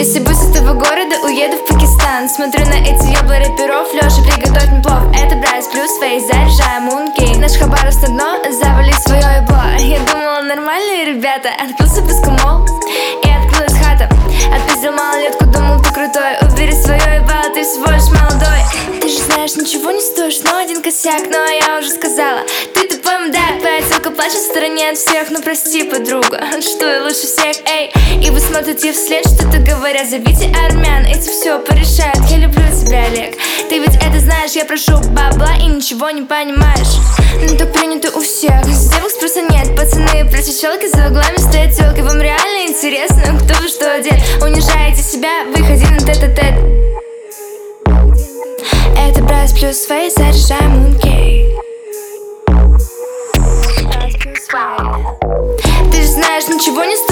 Если бы с этого города уеду в Пакистан, смотрю на эти ёбла рэперов. Лёша, приготовь мне плов. Это Брайс плюс Фейс, заряжаем Мунки. Наш Хабаровск на дно, завали свое ебло. Я думала, нормальные ребята. Открылся Пескомол и открылась хата. Отпиздил малолетку, думал, ты крутой. Убери свое ебало, ты всего лишь молодой. Ты же знаешь, ничего не стоишь, но один косяк. Но я уже сказала, ты тупой мудак. Твоя телка плачет в стороне от всех. Ну прости, подруга, что я лучше всех, эй. И вы смотрите вслед, что-то говорят. Зовите армян, эти все порешают. Я люблю тебя, Олег, ты ведь это знаешь. Я прошу бабла и ничего не понимаешь. Ну так принято у всех, с девок спроса нет. Пацаны, против челки, за углами стоят телки. Вам реально интересно, кто вы что одет? Унижаете себя, выходи на тет-а-тет. Это Брайс плюс Фейс, заряжаем Мунки. Ты же знаешь, ничего не стоит.